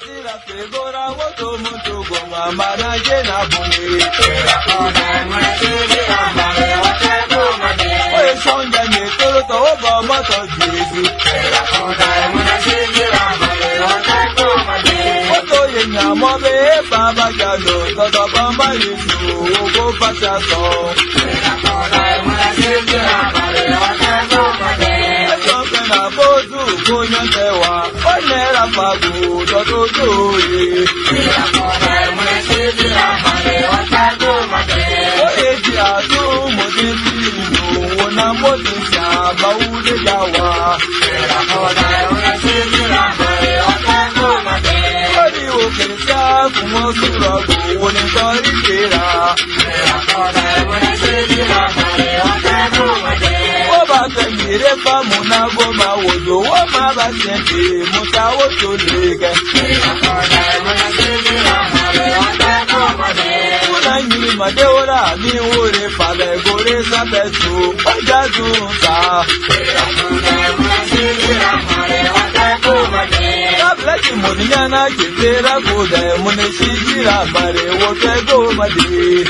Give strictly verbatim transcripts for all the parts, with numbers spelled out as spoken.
tira pegora woto mutu goma mana jena bunge. Oye sonja ne toro to oba mato jezi. Oto ye nyamo be baba jalo todo bamba yesu ogo pacha so. Na bozu konya tewa onera pagu dodo doye oye ji atu modisi no na modisi abaude yawa ori o kerja kumo surago woni tori kera Ire pa muna goma wodo wo ma ba sente muta wodo lege Kuna nyiri madeora mi ore pale gore sabetu oja dunta Kablaki modinyana kitera gode mune shijira bare wote goma di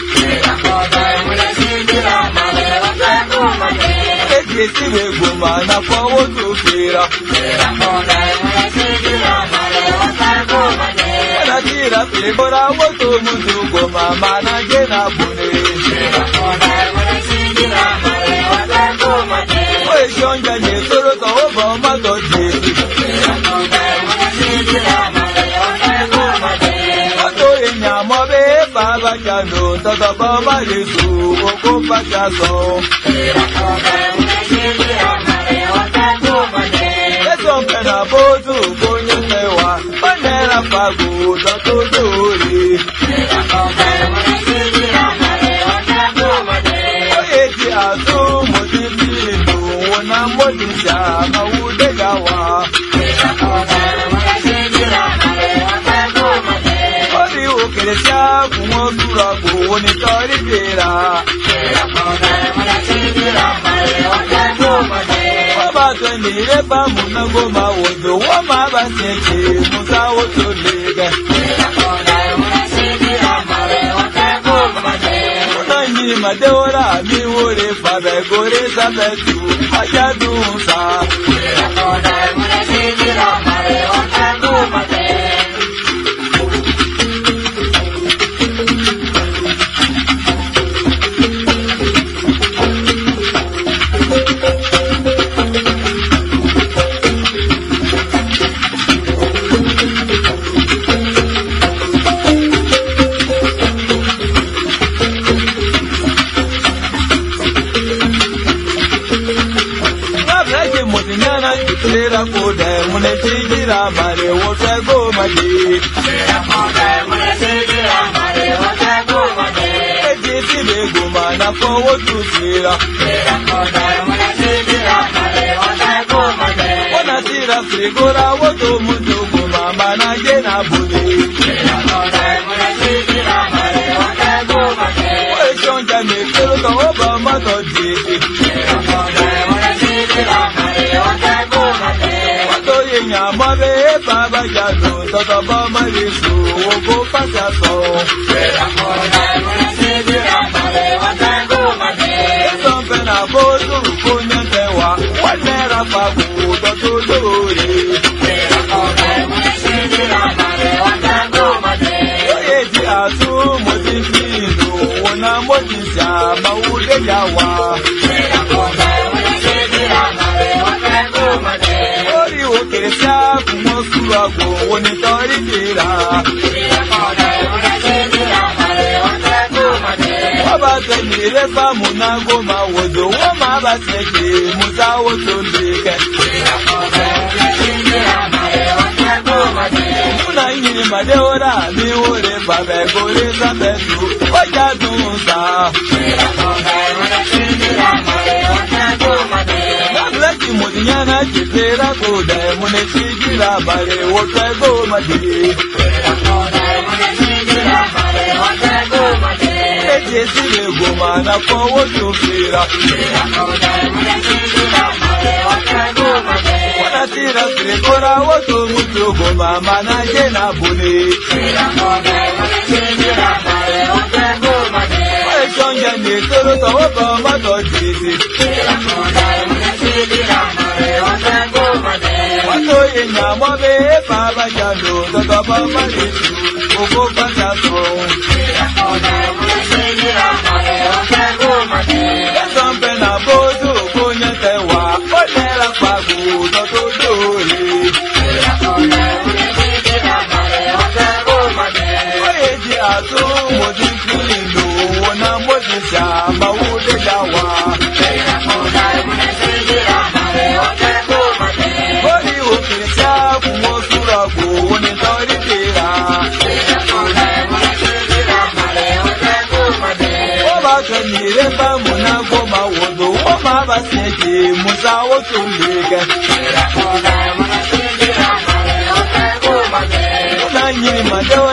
Sibe goma na kwa wotu fira Na tira pegora wotu mutu goma mana jena bune Oye shonja ne toro ka oba mato jezi Oto enya mobe baba chano Toto baba yesu oko pachaso Na bozu konyo tewa onera pagu dodo dori Oye ji azu modisi no wona modisa maude gawa Ori o keresia kumo surago woni tori dera Nire pa muna goma wodo wama ba sente musa woto lege Muna nyi madeora mi wore fabe gore sabetu ajadunsa Tira kode mune tijira mare wote goma di Tira kode mune tijira mare wote goma di Eji sibe goma na kwa wotu tira Tira kode mune tijira mare wote goma di Ona tira frigora wotu mutu goma mana jena budi Tira kode mune tijira mare wote goma di Oye shonja ne kero ka oba mato jiti Tira kode mune tijira mare wote goma di Nyamabe baba jado toto baba yesu ogo pacha so Vera kona mune sijira mare wata goma de Sompe na bozu kunya tewa wanera pagu toto dori Vera kona mune sijira mare wata goma de Oye ji asu modisi no wona modisa maude yawa Vera kona mune sijira mare wata goma de Keresia kumo surago woni tori dira Waba tenire pa muna goma wodo wama baseke musa woto leke Muna nyiri madeora mi ore babe gore sabetu oja dunsa Laki modinyana kitera kode mune chijira bare wote goma di Eje sibe goma na kwa wotu fira Wana tira kora wato mutu goma mana jena bune Wai shonja ne toro to oba mato jisi Wato inya mobe baba jalo to to baba nisu Oko bata to Esampe na bozu kunya tewa Onera pagu to to dole Oyeji ato modi kulindo Wona modi shamba ude jawa Ori ukirisa kumosura kuwone tori tira Kanire ba muna goma wodo woma ba seke musa wotu ndege na nyiri mado